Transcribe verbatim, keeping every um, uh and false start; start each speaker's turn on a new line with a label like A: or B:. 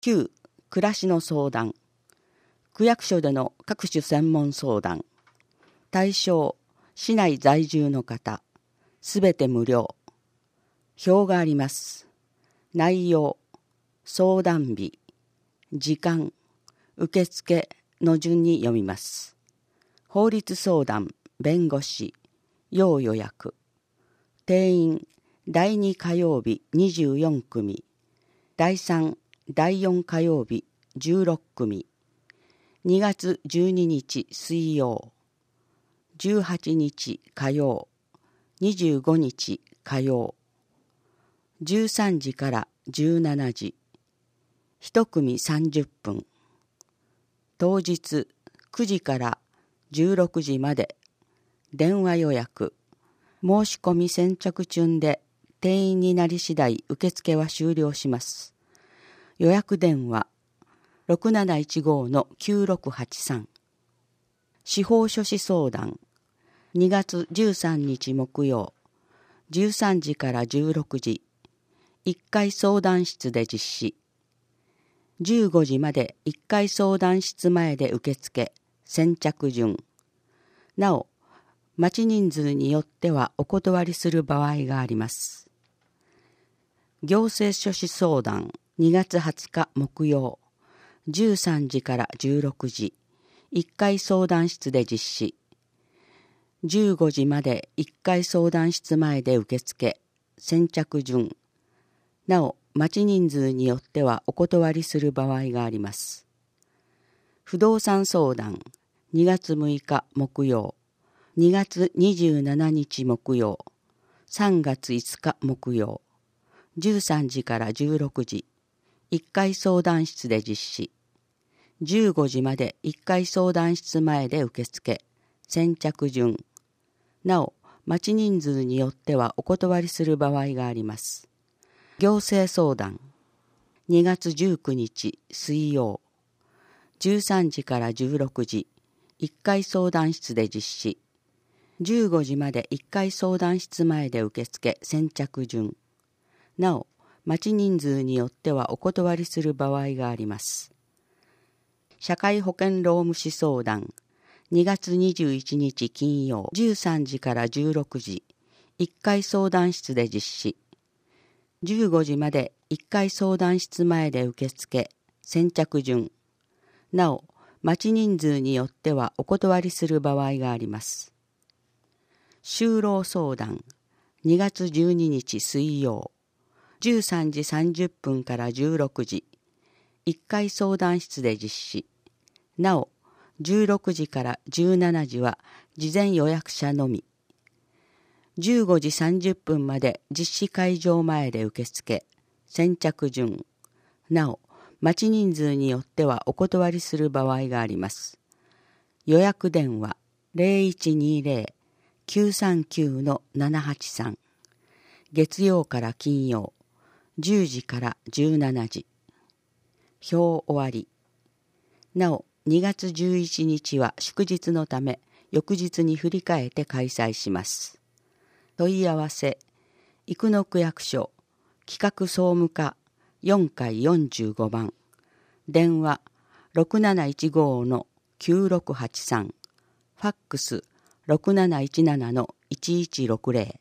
A: きゅう、暮らしの相談。区役所での各種専門相談。対象、市内在住の方。すべて無料。表があります。内容、相談日、時間、受付の順に読みます。法律相談、弁護士、要予約。定員、だいに火曜日にじゅうよん組、だいさん、だいよん火曜日じゅうろく組、にがつじゅうににち水曜、じゅうはちにち火曜、にじゅうごにち火曜、じゅうさんじからじゅうしちじ、いち組さんじゅっぷん、当日くじからじゅうろくじまで、電話予約、申し込み先着順で定員になり次第受付は終了します。予約電話ろくなないちごのきゅうろくはちさん。司法書士相談にがつじゅうさんにち木曜じゅうさんじからじゅうろくじ、いっかい相談室で実施。じゅうごじまでいっかい相談室前で受付、先着順。なお、待ち人数によってはお断りする場合があります。行政書士相談にがつはつか木曜じゅうさんじからじゅうろくじ、いっかい相談室で実施。じゅうごじまでいっかい相談室前で受付、先着順。なお、待ち人数によってはお断りする場合があります。不動産相談にがつむいか木曜にがつにじゅうしちにち木曜、さんがついつか木曜、じゅうさんじからじゅうろくじ、いっかい相談室で実施。じゅうごじまでいっかい相談室前で受付、先着順。なお、待ち人数によってはお断りする場合があります。行政相談にがつじゅうくにち水曜、じゅうさんじからじゅうろくじ、いっかい相談室で実施。じゅうごじまでいっかい相談室前で受付、先着順。なお、待ち人数によってはお断りする場合があります。社会保険労務士相談にがつにじゅういちにち金曜じゅうさんじからじゅうろくじ、いっかい相談室で実施。じゅうごじまでいっかい相談室前で受付、先着順。なお、待ち人数によってはお断りする場合があります。就労相談にがつじゅうににち水曜じゅうさんじさんじゅっぷんからじゅうろくじ、いっかい相談室で実施。なお、じゅうろくじからじゅうしちじは事前予約者のみ。じゅうごじさんじゅっぷんまで実施会場前で受付、先着順。なお、待ち人数によってはお断りする場合があります。予約電話ゼロいちにゼロ きゅうさんきゅう ななはちさん。月曜から金曜じゅうじからじゅうしちじ。表終わり。なお、にがつじゅういちにちは祝日のため、翌日に振り替えて開催します。問い合わせ、生野区役所、企画総務課よんかいよんじゅうごばん。電話ろくなないちごのきゅうろくはちさん。ファックスろくなないちななのいちいちろくゼロ。